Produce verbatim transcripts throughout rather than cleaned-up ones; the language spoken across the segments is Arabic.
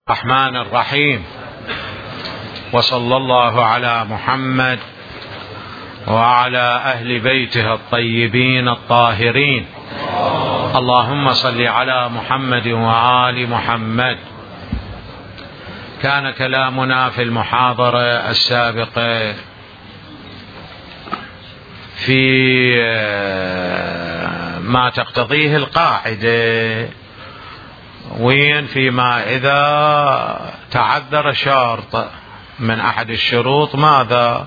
الرحمن الرحيم، وصلى الله على محمد وعلى أهل بيته الطيبين الطاهرين. اللهم صل على محمد وآل محمد. كان كلامنا في المحاضرة السابقة في ما تقتضيه القاعدة، وين فيما إذا تعذر شرط من أحد الشروط ماذا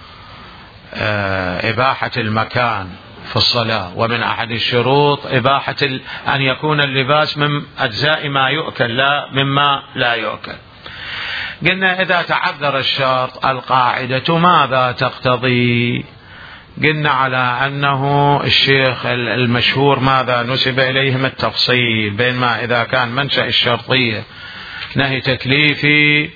إباحة المكان في الصلاة، ومن أحد الشروط إباحة أن يكون اللباس من أجزاء ما يؤكل لا مما لا يؤكل. قلنا إذا تعذر الشرط القاعدة ماذا تقتضي؟ قلنا على أنه الشيخ المشهور ماذا نسب إليهم التفصيل بين ما إذا كان منشأ الشرطية نهي تكليفي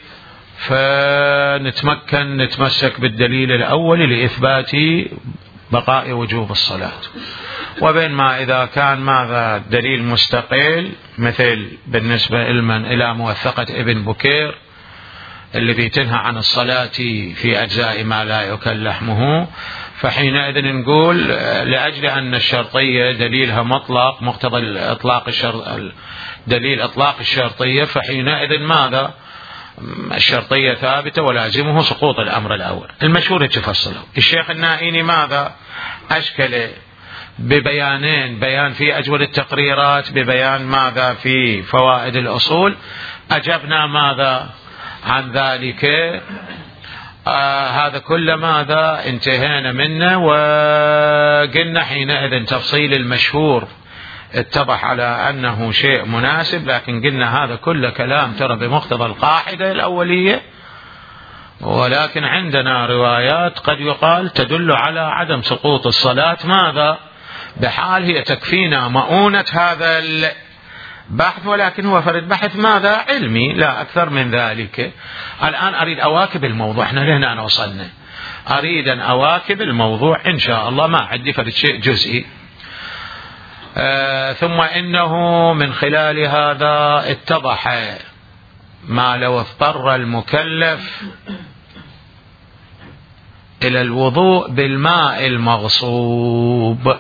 فنتمكن نتمسك بالدليل الأول لإثبات بقاء وجوب الصلاة، وبين ما إذا كان ماذا دليل مستقل، مثل بالنسبة لمن إلى موثقة ابن بكير الذي تنهى عن الصلاة في أجزاء ما لا يؤكل لحمه، فحينئذ نقول لأجل أن الشرطية دليلها مطلق مقتضى إطلاق الشرط دليل إطلاق الشرطية، فحينئذ ماذا الشرطية ثابتة ولازمه سقوط الأمر الأول. المشهور تفصله الشيخ النائيني ماذا أشكل ببيانين، بيان في أجول التقريرات، ببيان ماذا في فوائد الأصول. أجبنا ماذا عن ذلك، آه هذا كل ماذا انتهينا منه، وقلنا حينئذ تفصيل المشهور اتضح على أنه شيء مناسب، لكن قلنا هذا كل كلام ترى بمقتضى القاعدة الأولية، ولكن عندنا روايات قد يقال تدل على عدم سقوط الصلاة ماذا بحال هي تكفينا مؤونة هذا البحث، ولكن هو فرد بحث ماذا علمي لا أكثر من ذلك. الآن أريد أواكب الموضوع، احنا لهنا وصلنا، أريد أن أواكب الموضوع إن شاء الله، ما عندي فرد شيء جزئي. آه ثم إنه من خلال هذا اتضح ما لو اضطر المكلف إلى الوضوء بالماء المغصوب،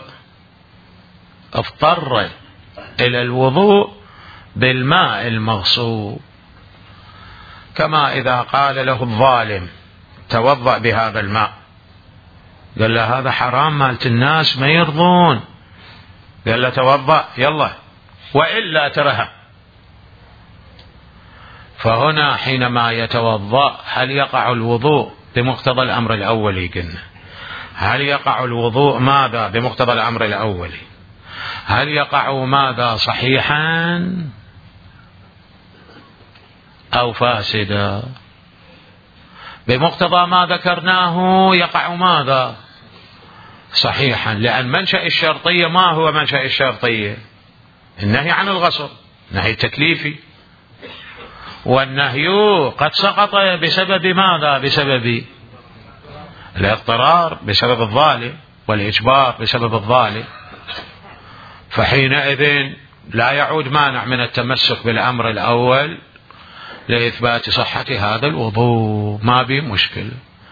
اضطر إلى الوضوء بالماء المغصوب، كما إذا قال له الظالم توضأ بهذا الماء، قال له هذا حرام مالت الناس ما يرضون، قال له توضأ يلا وإلا ترها. فهنا حينما يتوضأ هل يقع الوضوء بمقتضى الأمر الأولي؟ قلنا هل يقع الوضوء ماذا بمقتضى الأمر الأولي؟ هل يقع ماذا صحيحا أو فاسدا؟ بمقتضى ما ذكرناه يقع ماذا صحيحا، لأن منشأ الشرطية ما هو منشأ الشرطية؟ النهي عن الغصب، نهي تكليفي، والنهي قد سقط بسبب ماذا؟ بسبب الاضطرار، بسبب الظالم، والإجبار بسبب الظالم، فحينئذ لا يعود مانع من التمسك بالأمر الأول لإثبات صحة هذا الوضوء، ما به مشكلة.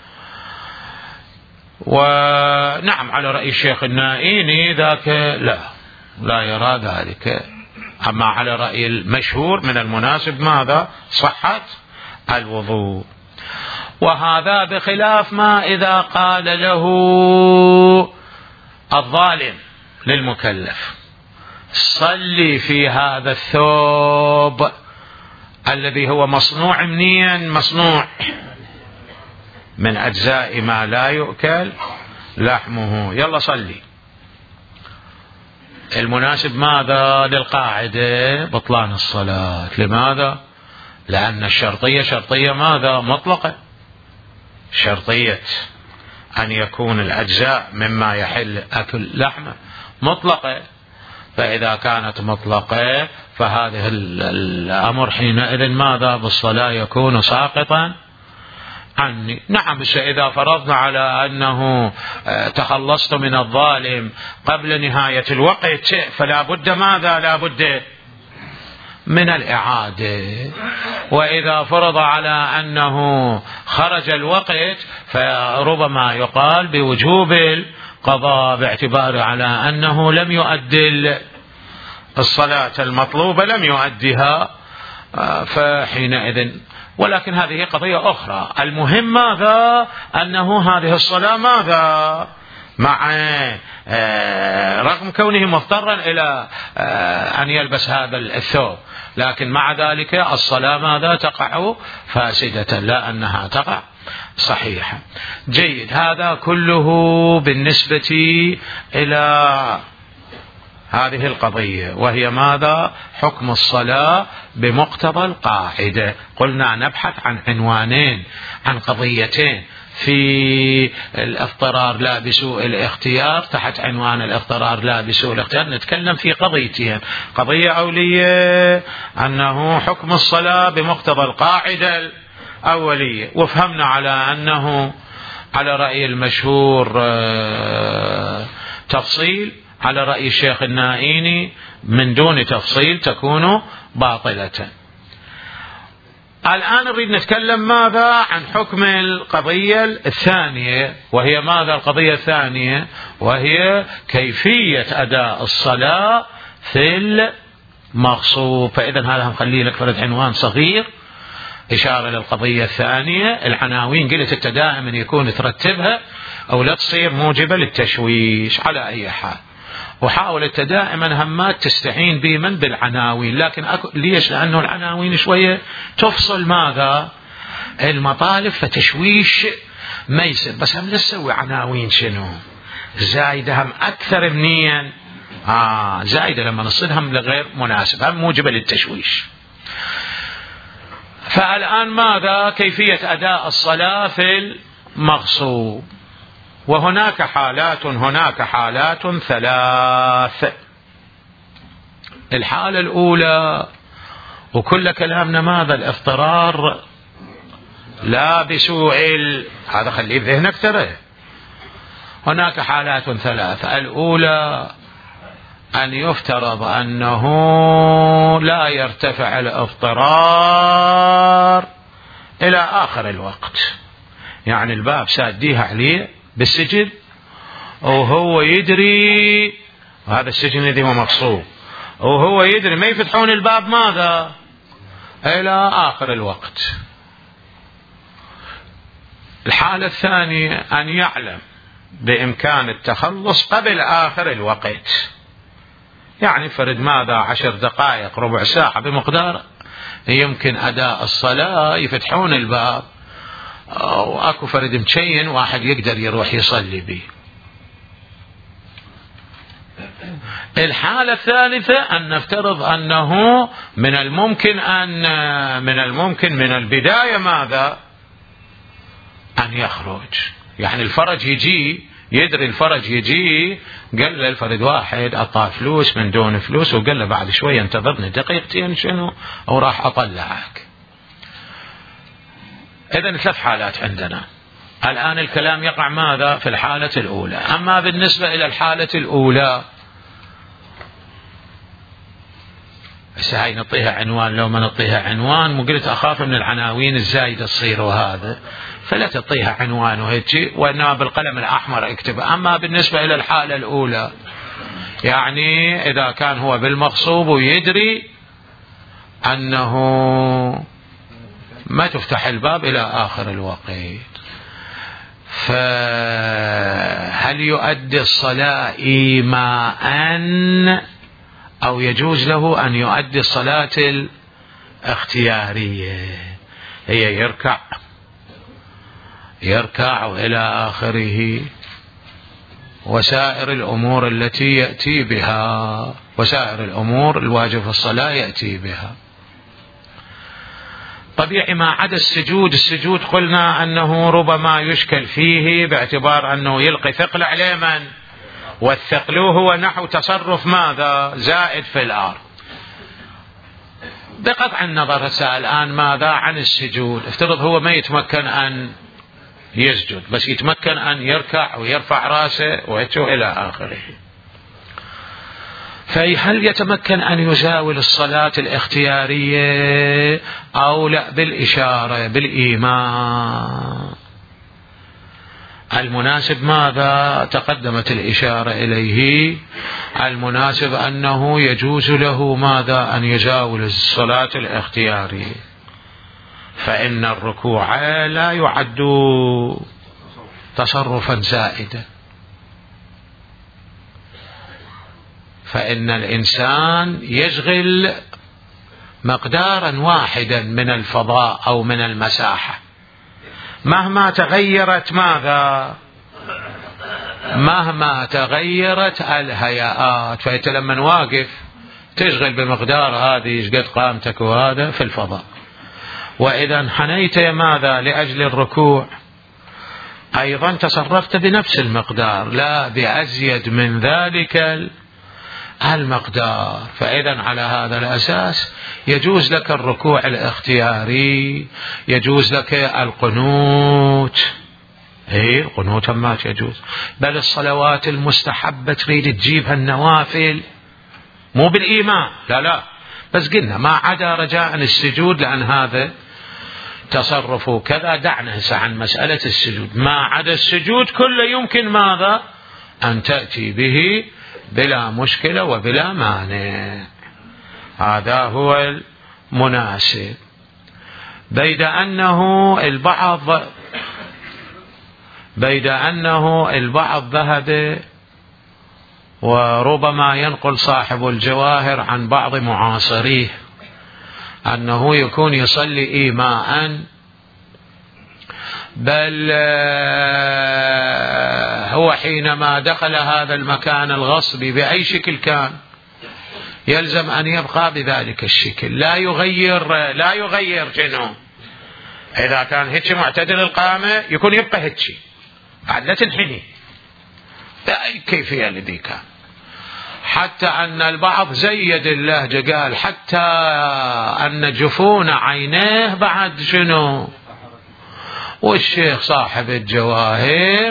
ونعم على رأي الشيخ النائيني ذاك لا لا يرى ذلك، أما على رأي المشهور من المناسب ماذا صحة الوضوء. وهذا بخلاف ما إذا قال له الظالم للمكلف صلي في هذا الثوب الذي هو مصنوع منين؟ مصنوع من أجزاء ما لا يؤكل لحمه، يلا صلي. المناسب ماذا للقاعدة؟ بطلان الصلاة. لماذا؟ لأن الشرطية شرطية ماذا مطلقة، شرطية أن يكون الأجزاء مما يحل أكل لحمه مطلقة، فإذا كانت مطلقة فهذه الأمر حينئذ ماذا بالصلاة يكون ساقطا عني. نعم، إذا فرضنا على أنه تخلصت من الظالم قبل نهاية الوقت فلا بد ماذا لا بد من الإعادة. وإذا فرض على أنه خرج الوقت فربما يقال بوجوب القضاء باعتبار على أنه لم يؤدي الصلاة المطلوبة، لم يؤديها، فحينئذ. ولكن هذه قضية أخرى. المهم ماذا؟ أنه هذه الصلاة ماذا؟ مع رغم كونه مضطرا إلى أن يلبس هذا الثوب، لكن مع ذلك الصلاة ماذا؟ تقع فاسدة، لا أنها تقع صحيحة. جيد. هذا كله بالنسبة إلى هذه القضية، وهي ماذا؟ حكم الصلاة بمقتضى القاعدة. قلنا نبحث عن عنوانين، عن قضيتين في الاضطرار لا بسوء الاختيار. تحت عنوان الاضطرار لا بسوء الاختيار نتكلم في قضيتين: قضية أولية أنه حكم الصلاة بمقتضى القاعدة الأولية، وفهمنا على أنه على رأي المشهور تفصيل، على رأي الشيخ النائيني من دون تفصيل تكون باطلة. الآن نريد نتكلم ماذا؟ عن حكم القضية الثانية، وهي ماذا القضية الثانية؟ وهي كيفية أداء الصلاة في المغصوب. فإذا هذا نخليه لك فرد عنوان صغير إشارة للقضية الثانية. العناوين قلت أنت دائما يكون ترتبها أو لا تصير موجبة للتشويش على أي حال، وحاول أنت دائما همات تستعين بمن بالعناوين. لكن أكو ليش؟ لأنه العناوين شوية تفصل ماذا؟ المطالب، فتشويش ما يصير. بس هم نسوي عناوين شنو؟ زايدة هم أكثر منيا آه زايدة لما نصلهم لغير مناسب، هم موجبة للتشويش. فالآن ماذا؟ كيفية أداء الصلاة في المغصوب. وهناك حالات هناك حالات ثلاث. الحالة الأولى، وكل كلامنا ماذا؟ الاضطرار لا بسوء ال... هذا خليه بذهنك ترى. هناك حالات ثلاثة. الأولى أن يفترض أنه لا يرتفع الاضطرار إلى آخر الوقت، يعني الباب ساديها عليه بالسجن وهو يدري، وهذا السجن الذي هو مغصوب، وهو يدري ما يفتحون الباب ماذا؟ إلى آخر الوقت. الحالة الثانية أن يعلم بإمكان التخلص قبل آخر الوقت، يعني فرد ماذا؟ عشر دقائق ربع ساعة بمقدار يمكن أداء الصلاة، يفتحون الباب وأكو فرد مشين واحد يقدر يروح يصلي به. الحالة الثالثة أن نفترض أنه من الممكن أن من الممكن من البداية ماذا؟ أن يخرج، يعني الفرج يجي، يدري الفرج يجي، قال له الفرد واحد أعطاه فلوس من دون فلوس، وقال له بعد شوية انتظرني دقيقتين شنو وراح أطلعك. إذن ثلاث حالات عندنا. الآن الكلام يقع ماذا؟ في الحالة الأولى. أما بالنسبة إلى الحالة الأولى، هسه هاي نعطيها عنوان، لو ما نعطيها عنوان مو قلت أخاف من العناوين الزايدة تصير وهذا، فلا تعطيها عنوان وهيك، وإنما بالقلم الأحمر اكتب. أما بالنسبة إلى الحالة الأولى، يعني إذا كان هو بالمغصوب ويدري أنه ما تفتح الباب إلى آخر الوقت، فهل يؤدي الصلاة إيماءً أو يجوز له أن يؤدي الصلاة الاختيارية؟ هي يركع يركع وإلى آخره، وسائر الأمور التي يأتي بها، وسائر الأمور الواجب في الصلاة يأتي بها. طبيعي ما عدا السجود. السجود قلنا أنه ربما يشكل فيه باعتبار أنه يلقي ثقل عليه من؟ والثقل هو نحو تصرف ماذا؟ زائد في الأرض. بقطع النظر هسه الآن ماذا عن السجود؟ افترض هو ما يتمكن أن يسجد، بس يتمكن أن يركع ويرفع راسه وإلى آخره. فهل يتمكن أن يزاول الصلاة الاختيارية أو لا بالإشارة بالإيماء؟ المناسب ماذا؟ تقدمت الإشارة إليه. المناسب أنه يجوز له ماذا؟ أن يزاول الصلاة الاختيارية، فإن الركوع لا يعد تصرفا زائدا، فإن الإنسان يشغل مقدارا واحدا من الفضاء أو من المساحة مهما تغيرت ماذا؟ مهما تغيرت الهيئات. فأنت لما واقف تشغل بمقدار هذه قد قامتك وهذا في الفضاء، وإذا انحنيت ماذا؟ لأجل الركوع أيضا تصرفت بنفس المقدار لا بأزيد من ذلك المقدار. فإذا على هذا الأساس يجوز لك الركوع الاختياري، يجوز لك القنوت. ايه القنوت ما يجوز، بل الصلوات المستحبة تريد تجيبها النوافل مو بالإيمان، لا لا، بس قلنا ما عدا رجاء السجود، لأن هذا تصرف كذا، دعنا هسه عن مسألة السجود. ما عدا السجود كله يمكن ماذا؟ أن تأتي به بلا مشكلة وبلا مانع. هذا هو المناسب. بيد أنه البعض بيد أنه البعض ذهب، وربما ينقل صاحب الجواهر عن بعض معاصريه أنه يكون يصلي إيماء، بل هو حينما دخل هذا المكان الغصبي بأي شكل كان يلزم أن يبقى بذلك الشكل، لا يغير لا يغير جنوب. إذا كان هيك معتدل القامة يكون يبقى هيك بعد لا تنحني بأي كيفية الذي كان. حتى أن البعض زيد اللهجة قال حتى أن جفون عينيه بعد شنو. والشيخ صاحب الجواهر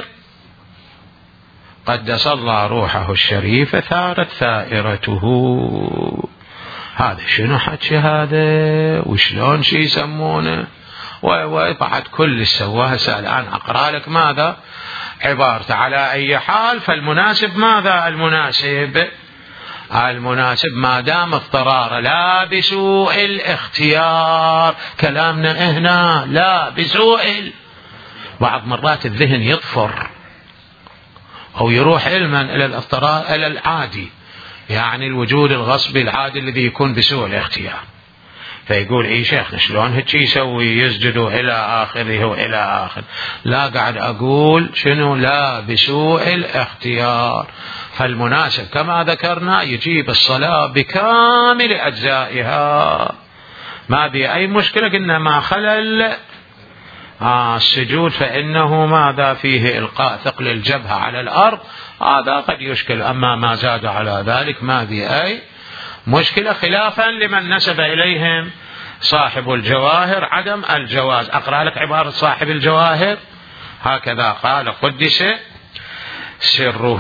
قدس الله روحه الشريفة ثارت ثائرته. هذا شنو حكي هذا؟ وشلون شي يسمونه؟ وبعد كل سواها الآن أقرأ لك ماذا عبارته. على أي حال فالمناسب ماذا؟ المناسب المناسب ما دام اضطرار لا بسوء الاختيار. كلامنا هنا لا بسوء. بعض مرات الذهن يطفر أو يروح علما إلى الاضطرار إلى العادي، يعني الوجود الغصبي العادي الذي يكون بسوء الاختيار، فيقول اي شيخ شلون هيك يسوي يسجد الى اخره والى اخر. لا قاعد اقول شنو لا بسوء الاختيار. فالمناسب كما ذكرنا يجيب الصلاة بكامل اجزائها ما بي اي مشكلة. قلنا ما خلل آه السجود فانه ماذا فيه القاء ثقل الجبهة على الارض، هذا قد يشكل. اما ما زاد على ذلك ما بي اي مشكلة، خلافا لمن نسب إليهم صاحب الجواهر عدم الجواز. أقرأ لك عبارة صاحب الجواهر هكذا قال قدس سره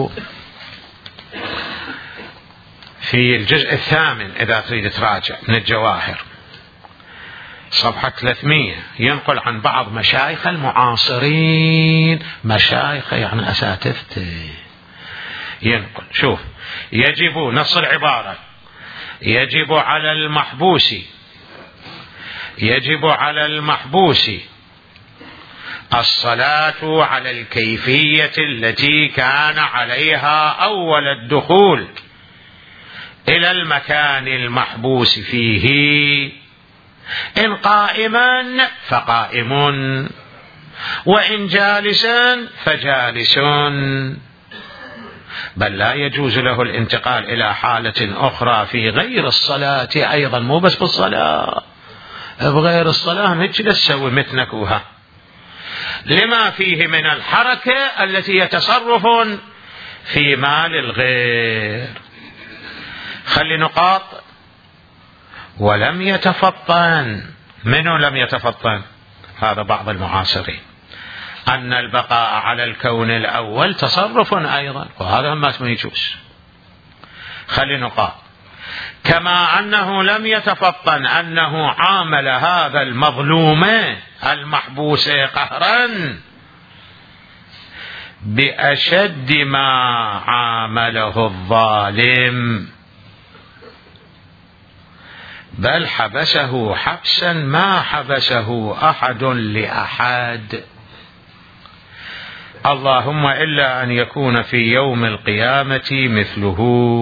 في الجزء الثامن إذا تريد تراجع من الجواهر صفحة ثلاثمية، ينقل عن بعض مشايخ المعاصرين، مشايخ يعني أساتذته، ينقل شوف يجب نص العبارة: يجب على المحبوس يجب على المحبوس الصلاة على الكيفية التي كان عليها أول الدخول إلى المكان المحبوس فيه، إن قائما فقائم، وإن جالسا فجالس، بل لا يجوز له الانتقال إلى حالة أخرى في غير الصلاة أيضا، مو بس بالصلاة، بغير الصلاة هيك لا تسوي مثنكوها، لما فيه من الحركة التي يتصرف في مال الغير. خلي نقاط. ولم يتفطن. منو لم يتفطن؟ هذا بعض المعاصرين، أن البقاء على الكون الأول تصرف أيضا، وهذا ما يجوز. خلي نقاط. كما أنه لم يتفطن أنه عامل هذا المظلوم المحبوس قهرا بأشد ما عامله الظالم، بل حبسه حبسا ما حبسه أحد لأحد، اللهم إلا أن يكون في يوم القيامة مثله.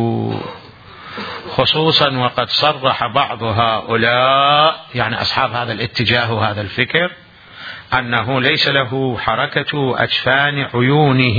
خصوصا وقد صرح بعض هؤلاء، يعني أصحاب هذا الاتجاه وهذا الفكر، أنه ليس له حركة أجفان عيونه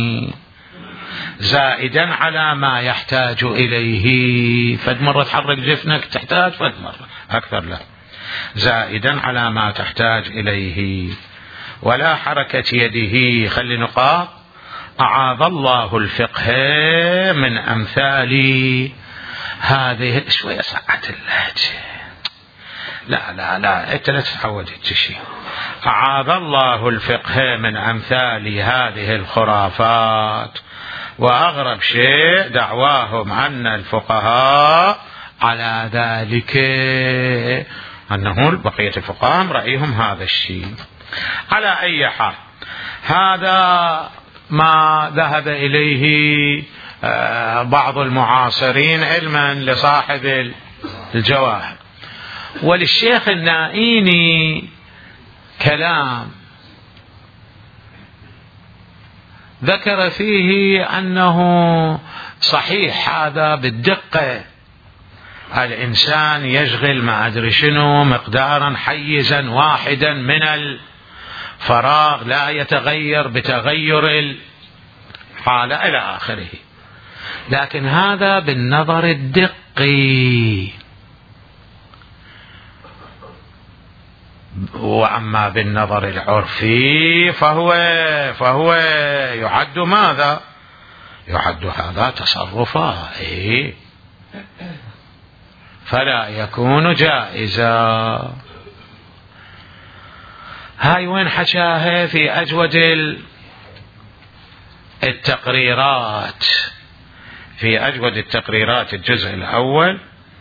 زائدا على ما يحتاج إليه. فد مرة تحرك جفنك تحتاج، فد مرة أكثر لا، زائدا على ما تحتاج إليه. ولا حركة يده. خلي نقاط. أعاذ الله الفقه من أمثال هذه. شوية ساعة اللهجة، لا لا لا أنت لا تتعود الشيء. أعاذ الله الفقه من أمثال هذه الخرافات. وأغرب شيء دعواهم أن الفقهاء على ذلك، أنه بقية الفقهاء رأيهم هذا الشيء. على أي حال، هذا ما ذهب إليه بعض المعاصرين علما لصاحب الجواهر. وللشيخ النائيني كلام ذكر فيه أنه صحيح هذا بالدقة، الإنسان يشغل ما أدري شنو مقدارا حيزا واحدا من الفراغ لا يتغير بتغير الحالة إلى آخره، لكن هذا بالنظر الدقي. وأما بالنظر العرفي فهو فهو يعد ماذا؟ يعد هذا تصرفا، إيه؟ فلا يكون جائزا. هاي وين حشاها؟ في أجود التقريرات، في أجود التقريرات الجزء الأول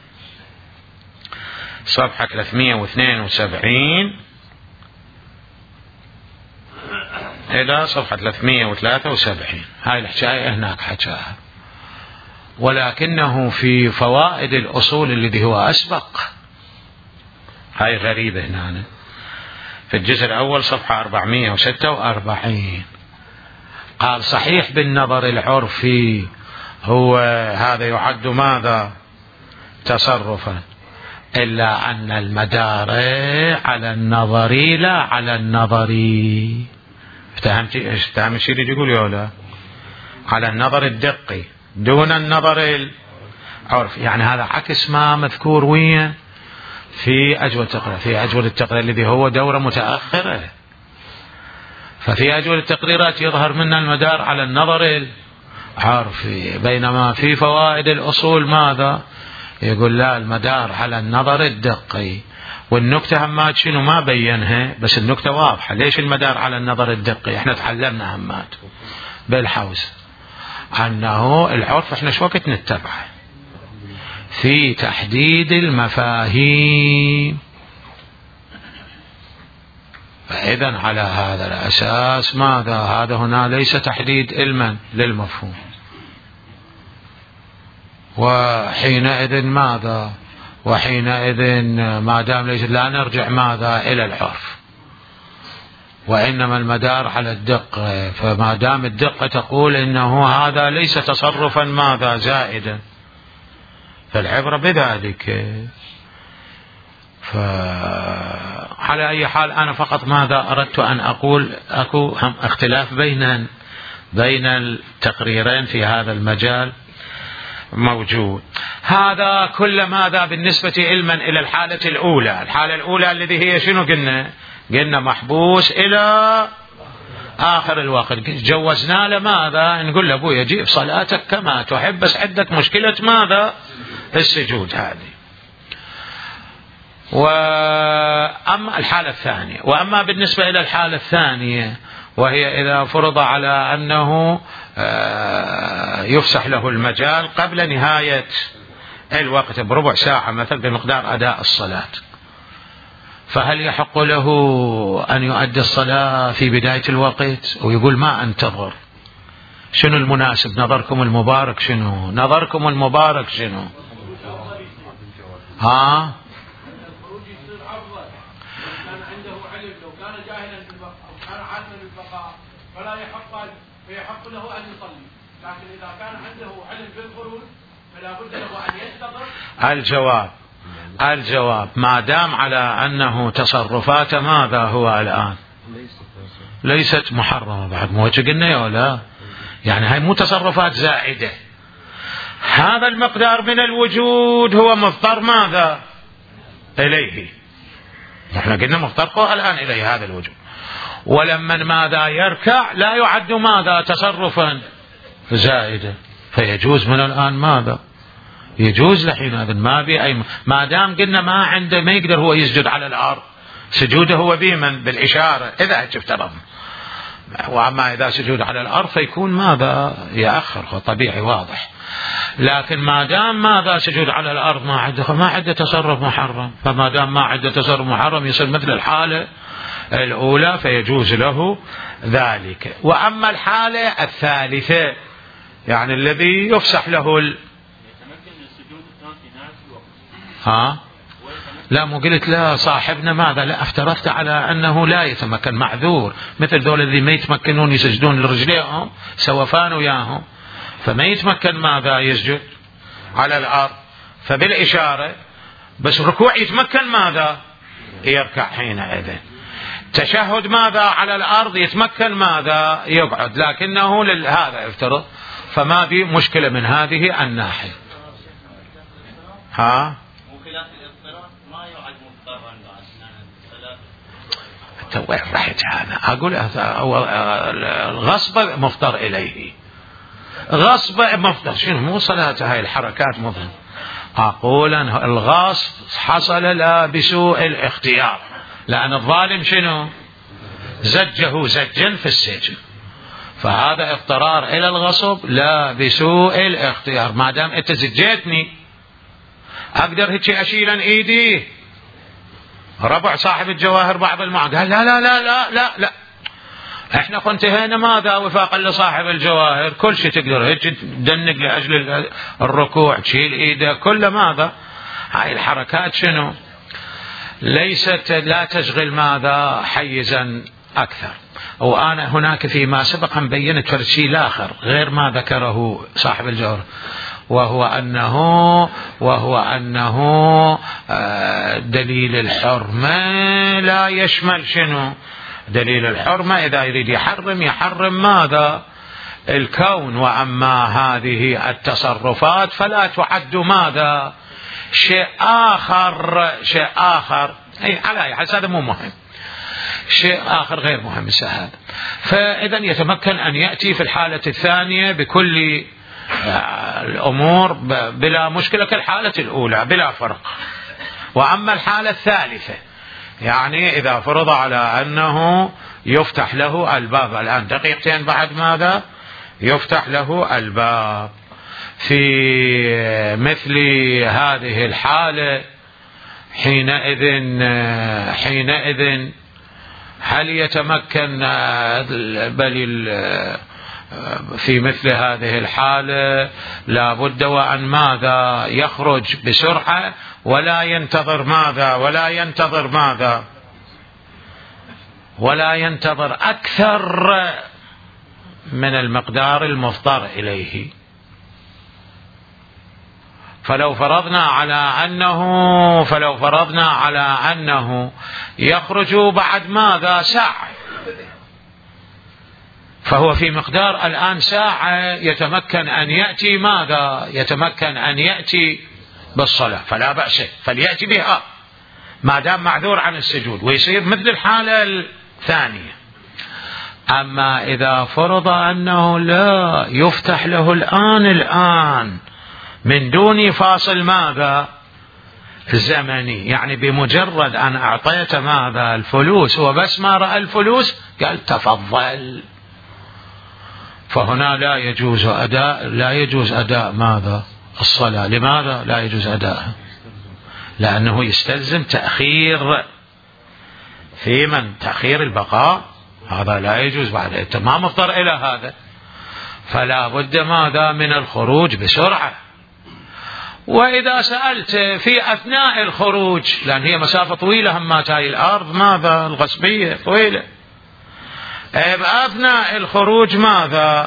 صفحة ثلاثمئة واثنين وسبعين إلى صفحة ثلاثمئة وثلاثة وسبعين. هاي الحكاية هناك حكاها، ولكنه في فوائد الأصول الذي هو أسبق. هاي غريبة هنا في الجزء الأول صفحة أربعمئة وستة وأربعين. قال صحيح بالنظر العرفي هو هذا يعد ماذا؟ تصرفا، إلا أن المدار على النظري لا على النظري. افتهمت الشيء اللي يقول يا لا؟ على النظر الدقي دون النظر العرفي. يعني هذا عكس ما مذكور وين في أجود التقرير، في أجود التقرير الذي هو دورة متأخرة. ففي أجود التقريرات يظهر منا المدار على النظر العرفي، بينما في فوائد الأصول ماذا؟ يقول لا، المدار على النظر الدقي. والنكتة همات شنو ما بينها، بس النكتة واضحة. ليش المدار على النظر الدقي؟ احنا تعلمنا همات بالحوز أنه العرف احنا شو وقت نتبعه في تحديد المفاهيم. فإذا على هذا الأساس ماذا؟ هذا هنا ليس تحديد علما للمفهوم. وحينئذ ماذا؟ وحينئذ ما دام ليس لا نرجع ماذا؟ إلى العرف، وإنما المدار على الدقة. فما دام الدقة تقول إنه هذا ليس تصرفا ماذا؟ زائدا، فالعبرة بذلك. فعلى أي حال أنا فقط ماذا أردت أن أقول؟ أكو هم اختلاف بين بين التقريرين في هذا المجال موجود. هذا كل ماذا بالنسبة علما إلى الحالة الأولى. الحالة الأولى الذي هي شنو قلنا؟ قلنا محبوس إلى آخر الوقت. جوزنا له ماذا؟ نقول له أبويا جيب صلاتك كما تحب، بس عندك مشكلة ماذا؟ السجود. هذه وأما الحالة الثانية، وأما بالنسبة إلى الحالة الثانية وهي إذا فرض على أنه يفسح له المجال قبل نهاية الوقت بربع ساعة مثلا بمقدار أداء الصلاة، فهل يحق له أن يؤدي الصلاة في بداية الوقت ويقول ما أنتظر؟ شنو المناسب؟ نظركم المبارك شنو؟ نظركم المبارك شنو؟ ها؟ فلا يحق فيحق له أن يصلي، لكن إذا كان عنده علم بالخروج فلا بد له أن ينتظر. الجواب الجواب ما دام على أنه تصرفات ماذا هو الآن ليست محرمة بعد، مو قلنا يا ولا؟ يعني هاي مو تصرفات زائدة، هذا المقدار من الوجود هو مضطر ماذا إليه، احنا قلنا مضطر الآن إليه هذا الوجود، ولما ماذا يركع لا يعد ماذا تصرفا زائدا، فيجوز من الآن ماذا يجوز لحين هذا ما بي أي ما دام قلنا ما عنده ما يقدر هو يسجد على الأرض، سجوده هو بمن بالإشارة إذا افترض، وأما إذا سجود على الأرض فيكون ماذا يأخر، هو طبيعي واضح، لكن ما دام ماذا سجود على الأرض ما عنده ما عنده تصرف محرم، فما دام ما عنده تصرف محرم يصير مثل الحالة الأولى فيجوز له ذلك. وأما الحالة الثالثة يعني الذي يفسح له ال... ها لا مو قلت لا صاحبنا ماذا لا افترضت على أنه لا يتمكن معذور، مثل ذول الذي ما يتمكنون يسجدون لرجليهم سوفان وياهم، فما يتمكن ماذا يسجد على الأرض، فبالإشارة بس ركوع يتمكن ماذا يركع حينئذ، تشهد ماذا على الأرض يتمكن ماذا يقعد، لكنه لهذا افترض، فما في مشكلة من هذه الناحية. ها وخلاف الاضطرار ما يعد مضطرا انت وين رحت؟ انا اقول الغصب مفطر اليه، غصب مفطر شنو مو صلاة هاي الحركات مظلم، اقول الغصب حصل لا بسوء الاختيار، لأن الظالم شنو زجه زجا في السجن، فهذا اضطرار إلى الغصب لا بسوء الاختيار، ما دام أنت زجيتني أقدر هيك أشيلا إيدي. ربع صاحب الجواهر بعض المعاد قال لا لا لا لا لا لا احنا انتهينا ماذا وفاقا لصاحب الجواهر، كل شيء تقدر هيك تدنق لأجل الركوع تشيل إيدك كل ماذا، هاي الحركات شنو ليست لا تشغل ماذا حيزا أكثر. وأنا هناك فيما سبق أن بينت فرد شيء الآخر غير ما ذكره صاحب الجوهر، وهو أنه وهو أنه دليل الحرمة لا يشمل شنو دليل الحرمة، إذا يريد يحرم يحرم ماذا الكون، وأما هذه التصرفات فلا تعد ماذا شيء آخر شيء آخر أي على أي حال هذا مو مهم، شيء آخر غير مهم هذا. فإذا يتمكن أن يأتي في الحالة الثانية بكل الأمور بلا مشكلة كالحالة الأولى بلا فرق. وأما الحالة الثالثة يعني إذا فرض على أنه يفتح له الباب الآن دقيقتين بعد ماذا يفتح له الباب، في مثل هذه الحالة حينئذ حينئذ هل يتمكن بل في مثل هذه الحالة لا بد وأن ماذا يخرج بسرعة ولا ينتظر ماذا ولا ينتظر ماذا ولا ينتظر أكثر من المقدار المضطر إليه. فلو فرضنا على أنه فلو فرضنا على أنه يخرج بعد ماذا ساعة، فهو في مقدار الآن ساعة يتمكن أن يأتي ماذا يتمكن أن يأتي بالصلاة، فلا بأس فليأتي بها ما دام معذور عن السجود ويصير مثل الحالة الثانية. أما إذا فرض أنه لا يفتح له الآن الآن من دون فاصل ماذا زمني، يعني بمجرد أن أعطيت ماذا الفلوس هو بس ما رأى الفلوس قال تفضل، فهنا لا يجوز أداء لا يجوز أداء ماذا الصلاة. لماذا لا يجوز أداءها؟ لأنه يستلزم تأخير في من تأخير البقاء، هذا لا يجوز بعد، أنت ما مضطر إلى هذا، فلا بد ماذا من الخروج بسرعة. وإذا سألت في أثناء الخروج، لأن هي مسافة طويلة هم تاي الأرض ماذا الغصبية طويلة، بأثناء الخروج ماذا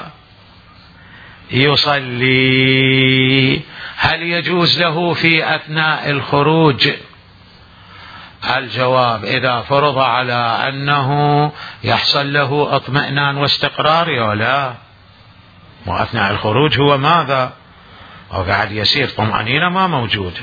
يصلي؟ هل يجوز له في أثناء الخروج؟ الجواب إذا فرض على أنه يحصل له اطمئنان واستقرار يا لا، وأثناء الخروج هو ماذا وقاعد يسير طمأنينة ما موجودة،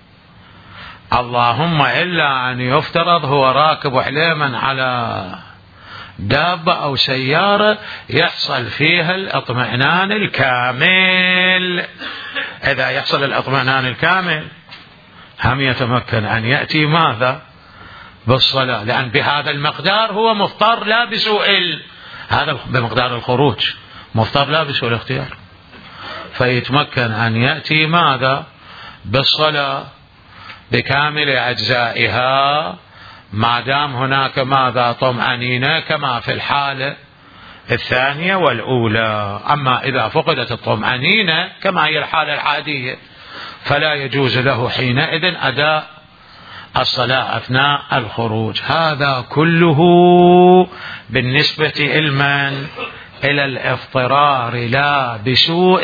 اللهم إلا أن يفترض هو راكب حليما على دابة أو سيارة يحصل فيها الاطمئنان الكامل. إذا يحصل الاطمئنان الكامل هم يتمكن أن يأتي ماذا بالصلاة، لأن بهذا المقدار هو مضطر لا بسوء، هذا بمقدار الخروج مضطر لا بسوء الاختيار، فيتمكن أن يأتي ماذا بالصلاة بكامل أجزائها ما دام هناك ماذا طمأنينة كما في الحالة الثانية والأولى. أما إذا فقدت الطمأنينة كما هي الحالة العادية فلا يجوز له حينئذ أداء الصلاة أثناء الخروج. هذا كله بالنسبة إلمن إلى الاضطرار لا بسوء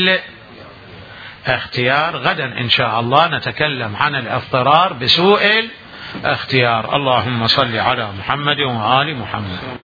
الاختيار. غدا إن شاء الله نتكلم عن الاضطرار بسوء الاختيار. اللهم صل على محمد وآل محمد.